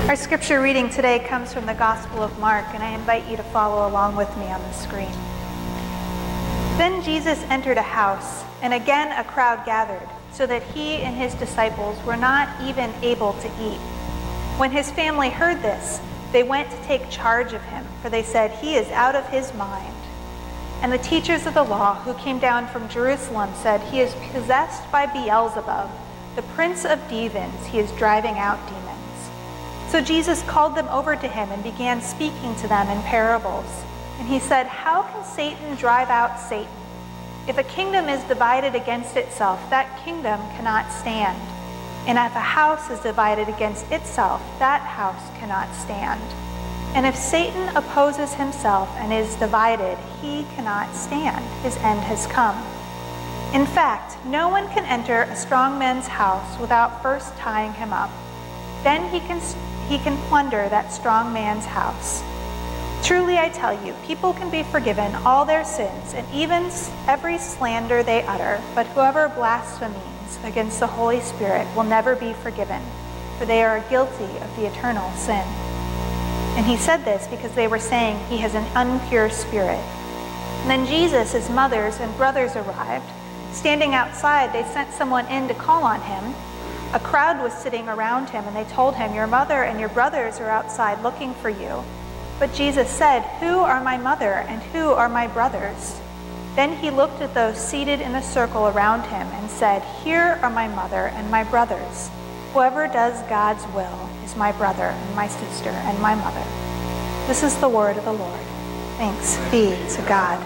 Our scripture reading today comes from the Gospel of Mark, and I invite you to follow along with me on the screen. Then Jesus entered a house, and again a crowd gathered, so that he and his disciples were not even able to eat. When his family heard this, they went to take charge of him, for they said, "He is out of his mind." And the teachers of the law who came down from Jerusalem said, "He is possessed by Beelzebub, the prince of demons. He is driving out demons." So Jesus called them over to him and began speaking to them in parables. And he said, "How can Satan drive out Satan? If a kingdom is divided against itself, that kingdom cannot stand. And if a house is divided against itself, that house cannot stand. And if Satan opposes himself and is divided, he cannot stand. His end has come. In fact, no one can enter a strong man's house without first tying him up. Then he can plunder that strong man's house. Truly I tell you, people can be forgiven all their sins and even every slander they utter, but whoever blasphemes against the Holy Spirit will never be forgiven, for they are guilty of the eternal sin." And he said this because they were saying he has an impure spirit. And then Jesus, his mothers and brothers arrived. Standing outside, they sent someone in to call on him. A crowd was sitting around him, and they told him, "Your mother and your brothers are outside looking for you." But Jesus said, "Who are my mother and who are my brothers?" Then he looked at those seated in a circle around him and said, "Here are my mother and my brothers. Whoever does God's will is my brother and my sister and my mother." This is the word of the Lord. Thanks be to God.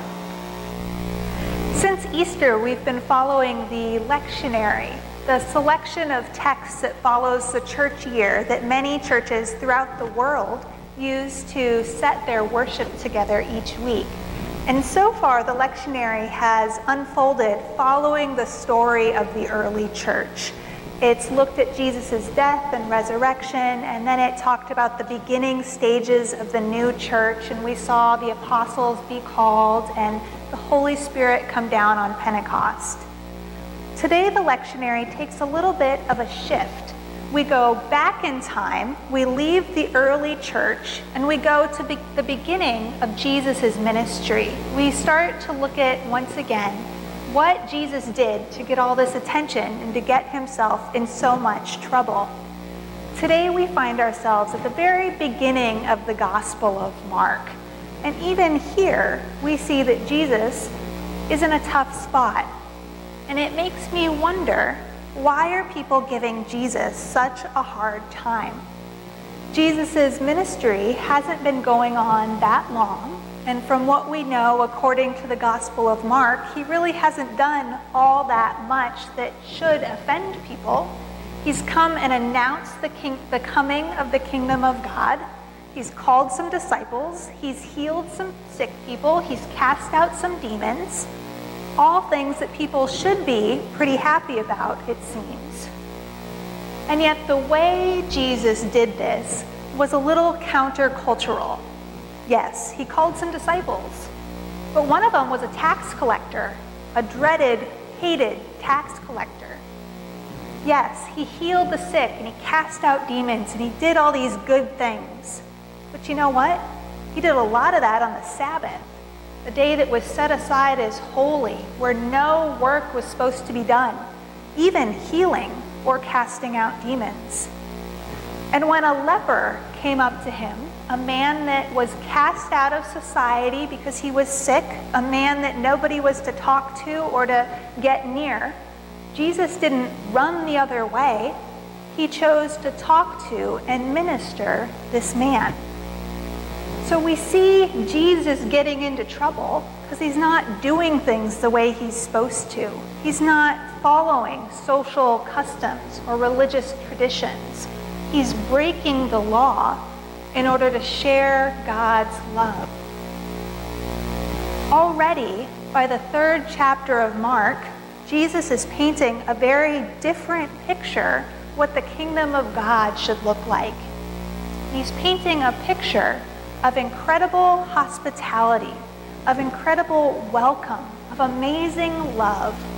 Since Easter, we've been following the lectionary, the selection of texts that follows the church year that many churches throughout the world use to set their worship together each week. And so far, the lectionary has unfolded following the story of the early church. It's looked at Jesus' death and resurrection, and then it talked about the beginning stages of the new church, and we saw the apostles be called and the Holy Spirit come down on Pentecost. Today, the lectionary takes a little bit of a shift. We go back in time, we leave the early church, and we go to the beginning of Jesus' ministry. We start to look at, once again, what Jesus did to get all this attention and to get himself in so much trouble. Today, we find ourselves at the very beginning of the Gospel of Mark. And even here, we see that Jesus is in a tough spot. And it makes me wonder, why are people giving Jesus such a hard time? Jesus' ministry hasn't been going on that long, and from what we know, according to the Gospel of Mark, he really hasn't done all that much that should offend people. He's come and announced the coming of the kingdom of God. He's called some disciples. He's healed some sick people. He's cast out some demons. All things that people should be pretty happy about, it seems. And yet the way Jesus did this was a little countercultural. Yes, he called some disciples, but one of them was a tax collector, a dreaded, hated tax collector. Yes, he healed the sick and he cast out demons and he did all these good things. But you know what? He did a lot of that on the Sabbath, the day that was set aside as holy, where no work was supposed to be done, even healing or casting out demons. And when a leper came up to him, a man that was cast out of society because he was sick, a man that nobody was to talk to or to get near, Jesus didn't run the other way. He chose to talk to and minister this man. So we see Jesus getting into trouble because he's not doing things the way he's supposed to. He's not following social customs or religious traditions. He's breaking the law in order to share God's love. Already, by the 3rd chapter of Mark, Jesus is painting a very different picture what the kingdom of God should look like. He's painting a picture of incredible hospitality, of incredible welcome, of amazing love.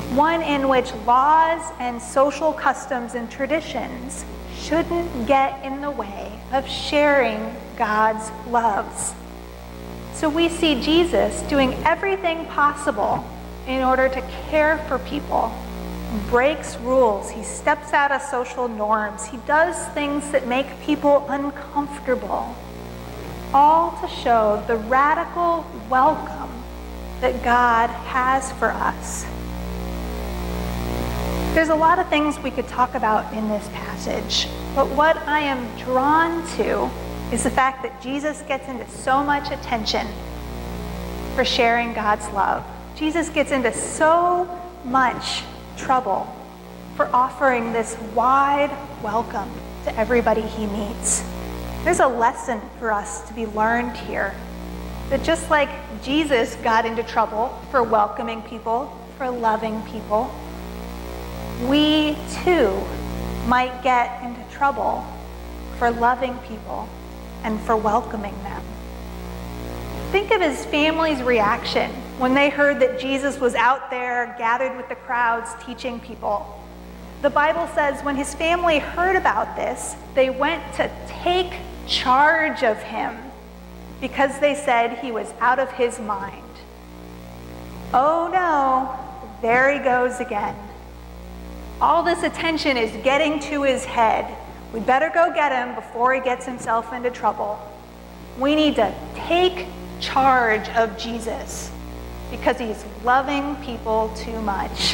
one in which laws and social customs and traditions shouldn't get in the way of sharing God's loves. So we see Jesus doing everything possible in order to care for people. He breaks rules. He steps out of social norms. He does things that make people uncomfortable, all to show the radical welcome that God has for us. There's a lot of things we could talk about in this passage, but what I am drawn to is the fact that Jesus gets into so much attention for sharing God's love. Jesus gets into so much trouble for offering this wide welcome to everybody he meets. There's a lesson for us to be learned here, that just like Jesus got into trouble for welcoming people, for loving people, we too might get into trouble for loving people and for welcoming them. Think of his family's reaction when they heard that Jesus was out there gathered with the crowds teaching people. The Bible says when his family heard about this, they went to take charge of him because they said he was out of his mind. Oh no, there he goes again. All this attention is getting to his head. We better go get him before he gets himself into trouble. We need to take charge of Jesus because he's loving people too much.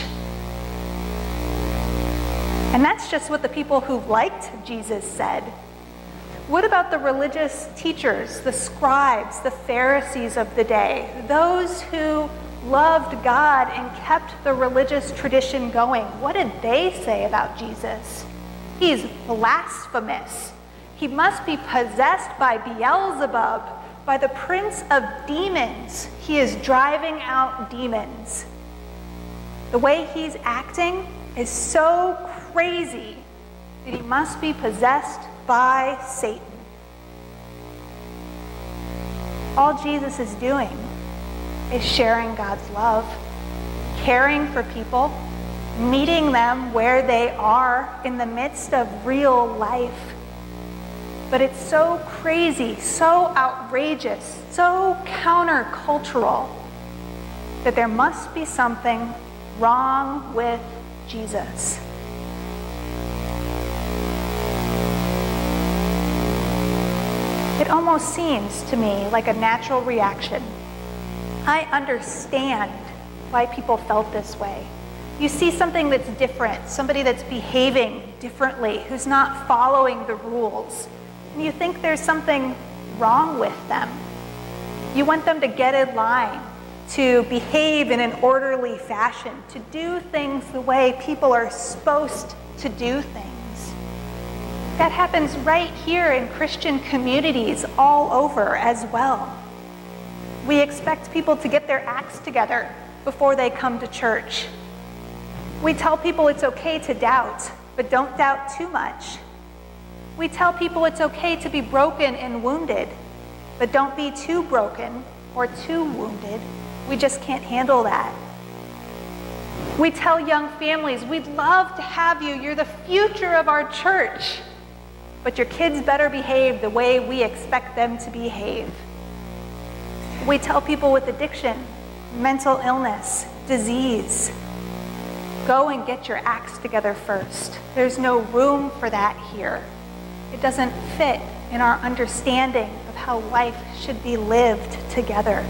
And that's just what the people who liked Jesus said. What about the religious teachers, the scribes, the Pharisees of the day, those who loved God and kept the religious tradition going? What did they say about Jesus? He's blasphemous. He must be possessed by Beelzebub, by the prince of demons. He is driving out demons. The way he's acting is so crazy that he must be possessed by Satan. All Jesus is doing is sharing God's love, caring for people, meeting them where they are in the midst of real life. But it's so crazy, so outrageous, so countercultural that there must be something wrong with Jesus. It almost seems to me like a natural reaction. I understand why people felt this way. You see something that's different, somebody that's behaving differently, who's not following the rules, and you think there's something wrong with them. You want them to get in line, to behave in an orderly fashion, to do things the way people are supposed to do things. That happens right here in Christian communities all over as well. We expect people to get their acts together before they come to church. We tell people it's okay to doubt, but don't doubt too much. We tell people it's okay to be broken and wounded, but don't be too broken or too wounded. We just can't handle that. We tell young families, we'd love to have you. You're the future of our church, but your kids better behave the way we expect them to behave. We tell people with addiction, mental illness, disease, go and get your acts together first. There's no room for that here. It doesn't fit in our understanding of how life should be lived together.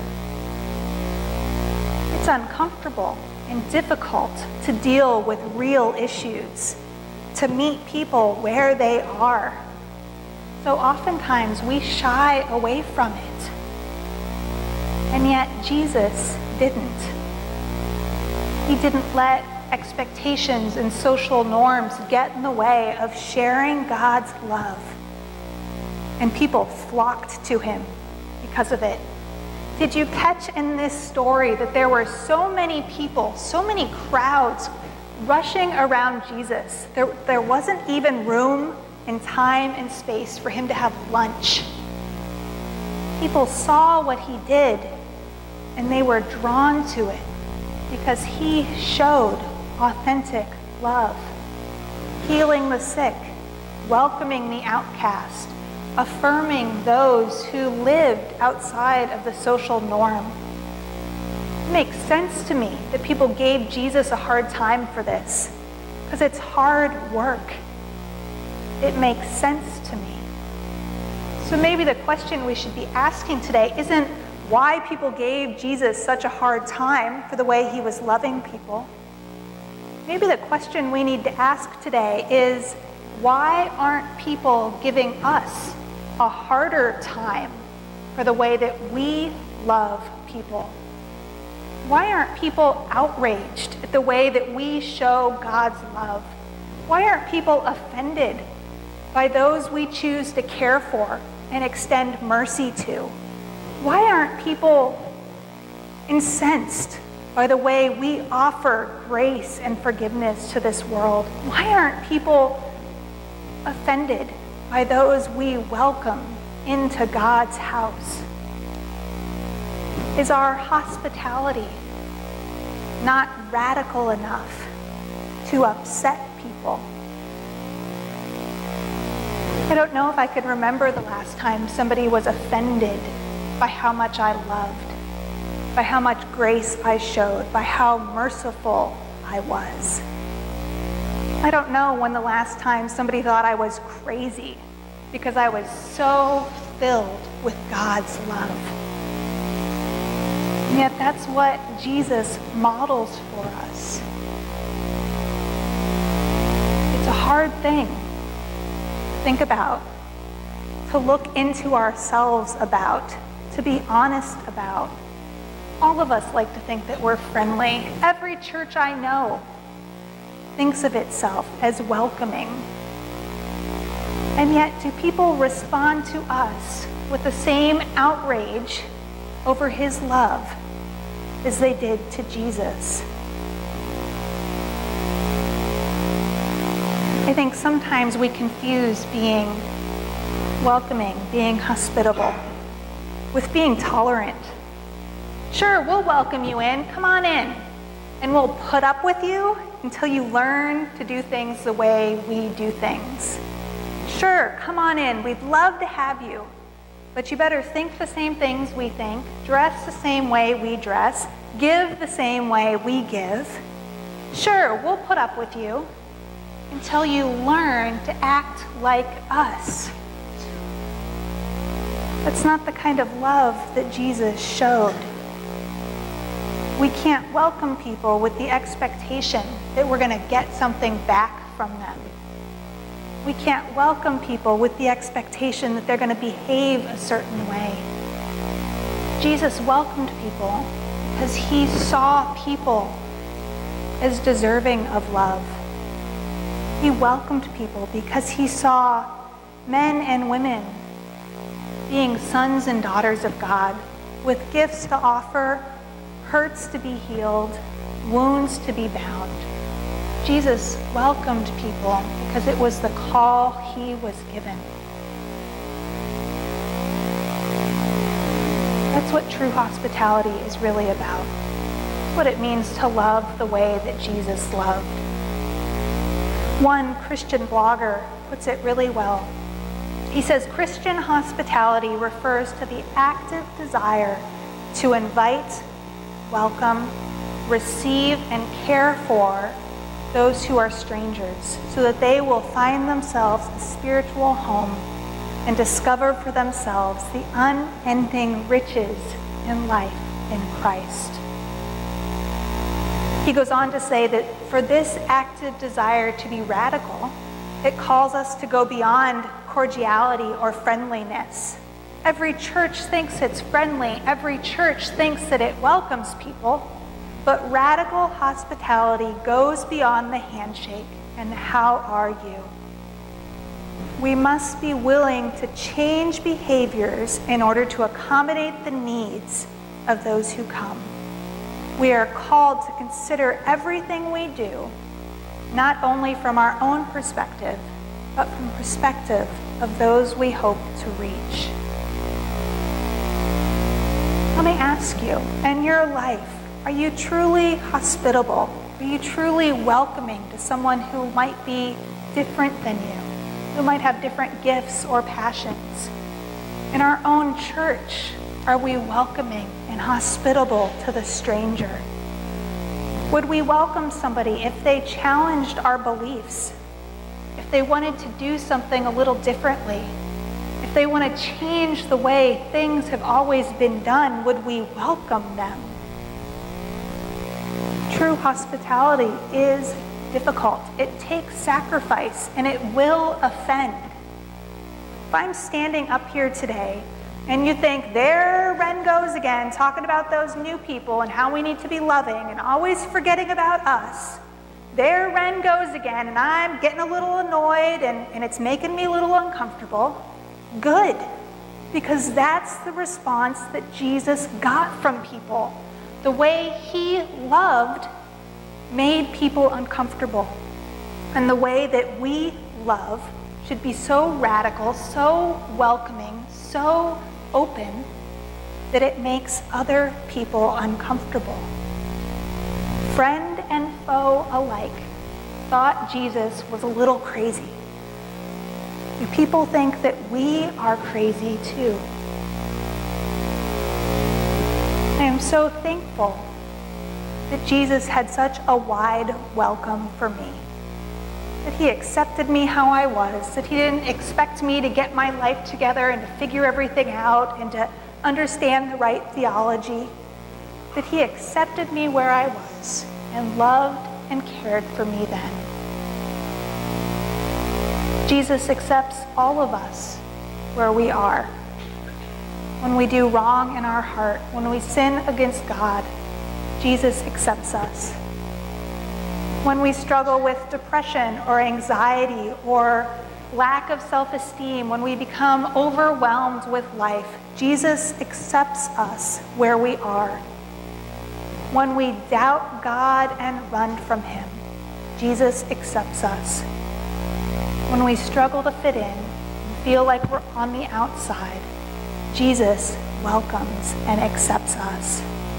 It's uncomfortable and difficult to deal with real issues, to meet people where they are. So oftentimes we shy away from it. And yet Jesus didn't. He didn't let expectations and social norms get in the way of sharing God's love. And people flocked to him because of it. Did you catch in this story that there were so many people, so many crowds rushing around Jesus? There wasn't even room and time and space for him to have lunch. People saw what he did and they were drawn to it because he showed authentic love, healing the sick, welcoming the outcast, affirming those who lived outside of the social norm. It makes sense to me that people gave Jesus a hard time for this, because it's hard work. It makes sense to me. So maybe the question we should be asking today isn't why people gave Jesus such a hard time for the way he was loving people. Maybe the question we need to ask today is, why aren't people giving us a harder time for the way that we love people? Why aren't people outraged at the way that we show God's love? Why aren't people offended by those we choose to care for and extend mercy to? Why aren't people incensed by the way we offer grace and forgiveness to this world? Why aren't people offended by those we welcome into God's house? Is our hospitality not radical enough to upset people? I don't know if I could remember the last time somebody was offended by how much I loved, by how much grace I showed, by how merciful I was. I don't know when the last time somebody thought I was crazy because I was so filled with God's love. And yet that's what Jesus models for us. It's a hard thing to think about, to look into ourselves about, to be honest about. All of us like to think that we're friendly. Every church I know thinks of itself as welcoming. And yet, do people respond to us with the same outrage over his love as they did to Jesus? I think sometimes we confuse being welcoming, being hospitable, with being tolerant. Sure, we'll welcome you in, come on in, and we'll put up with you until you learn to do things the way we do things. Sure, come on in, we'd love to have you, but you better think the same things we think, dress the same way we dress, give the same way we give. Sure, we'll put up with you until you learn to act like us. That's not the kind of love that Jesus showed. We can't welcome people with the expectation that we're going to get something back from them. We can't welcome people with the expectation that they're going to behave a certain way. Jesus welcomed people because he saw people as deserving of love. He welcomed people because he saw men and women being sons and daughters of God with gifts to offer, hurts to be healed, wounds to be bound. Jesus welcomed people because it was the call he was given. That's what true hospitality is really about. It's what it means to love the way that Jesus loved. One Christian blogger puts it really well. He says, Christian hospitality refers to the active desire to invite, welcome, receive, and care for those who are strangers, so that they will find themselves a spiritual home and discover for themselves the unending riches in life in Christ. He goes on to say that for this active desire to be radical, it calls us to go beyond cordiality or friendliness. Every church thinks it's friendly. Every church thinks that it welcomes people. But radical hospitality goes beyond the handshake and the how are you. We must be willing to change behaviors in order to accommodate the needs of those who come. We are called to consider everything we do, not only from our own perspective, but from the perspective of those we hope to reach. Let me ask you, in your life, are you truly hospitable Are you truly welcoming to someone who might be different than you, who might have different gifts or passions? In our own church, are we welcoming and hospitable to the stranger? Would we welcome somebody if they challenged our beliefs? If they wanted to do something a little differently? If they want to change the way things have always been done, would we welcome them? True hospitality is difficult. It takes sacrifice, and it will offend. If I'm standing up here today and you think, there Ren goes again, talking about those new people and how we need to be loving and always forgetting about us, there Ren goes again, and I'm getting a little annoyed and it's making me a little uncomfortable, good, because that's the response that Jesus got from people. The way he loved made people uncomfortable. And the way that we love should be so radical, so welcoming, so open, that it makes other people uncomfortable. Friend and foe alike thought Jesus was a little crazy. Do people think that we are crazy too? I am so thankful that Jesus had such a wide welcome for me, that he accepted me how I was, that he didn't expect me to get my life together and to figure everything out and to understand the right theology, that he accepted me where I was and loved and cared for me then. Jesus accepts all of us where we are. When we do wrong in our heart, when we sin against God, Jesus accepts us. When we struggle with depression or anxiety or lack of self-esteem, when we become overwhelmed with life, Jesus accepts us where we are. When we doubt God and run from him, Jesus accepts us. When we struggle to fit in and feel like we're on the outside, Jesus welcomes and accepts us.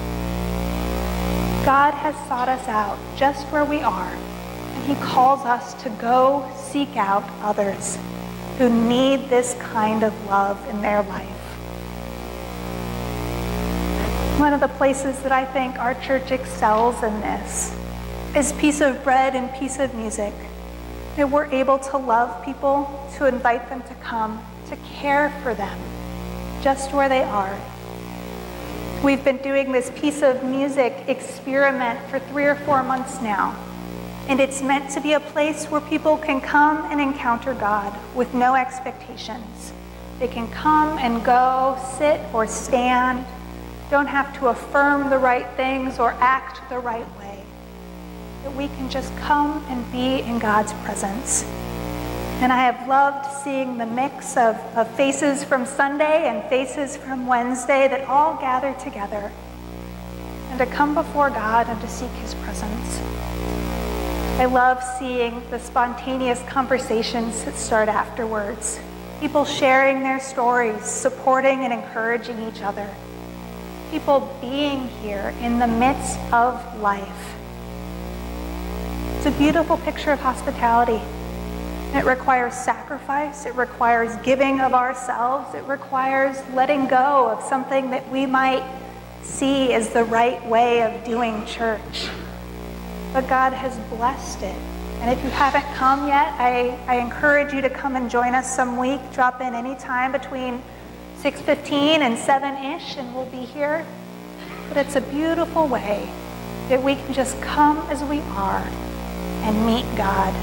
God has sought us out just where we are, and he calls us to go seek out others who need this kind of love in their life. One of the places that I think our church excels in this is Piece of Bread and Piece of Music. That we're able to love people, to invite them to come, to care for them, just where they are. We've been doing this Piece of Music experiment for 3 or 4 months now, and it's meant to be a place where people can come and encounter God with no expectations. They can come and go, sit or stand, don't have to affirm the right things or act the right way. That we can just come and be in God's presence. And I have loved seeing the mix of faces from Sunday and faces from Wednesday that all gather together and to come before God and to seek his presence. I love seeing the spontaneous conversations that start afterwards. People sharing their stories, supporting and encouraging each other. People being here in the midst of life. It's a beautiful picture of hospitality. It requires sacrifice. It requires giving of ourselves. It requires letting go of something that we might see as the right way of doing church. But God has blessed it. And if you haven't come yet, I encourage you to come and join us some week. Drop in anytime between 6:15 and 7-ish, and we'll be here. But it's a beautiful way that we can just come as we are and meet God.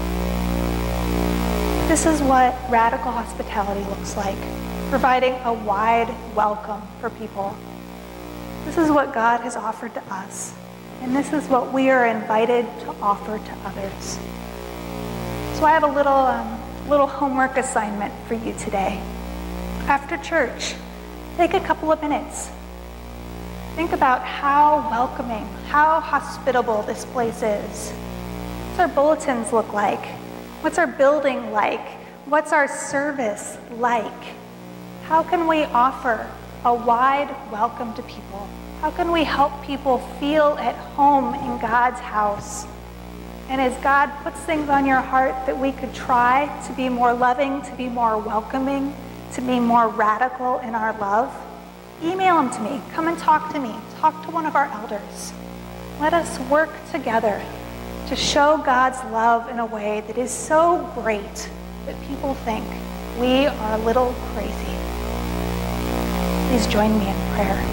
This is what radical hospitality looks like, providing a wide welcome for people. This is what God has offered to us, and this is what we are invited to offer to others. So I have a little homework assignment for you today. After church, take a couple of minutes. Think about how welcoming, how hospitable this place is. What's our bulletins look like? What's our building like? What's our service like? How can we offer a wide welcome to people? How can we help people feel at home in God's house? And as God puts things on your heart that we could try to be more loving, to be more welcoming, to be more radical in our love, email them to me. Come and talk to me. Talk to one of our elders. Let us work together to show God's love in a way that is so great that people think we are a little crazy. Please join me in prayer.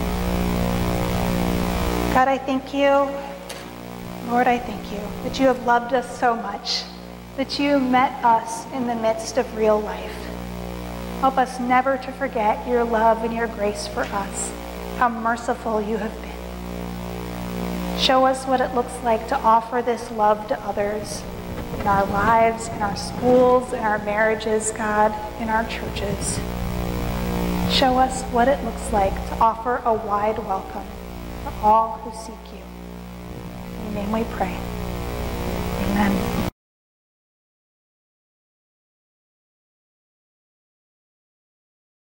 God, I thank you. Lord, I thank you that you have loved us so much, that you met us in the midst of real life. Help us never to forget your love and your grace for us, how merciful you have been. Show us what it looks like to offer this love to others in our lives, in our schools, in our marriages, God, in our churches. Show us what it looks like to offer a wide welcome to all who seek you. In your name we pray. Amen.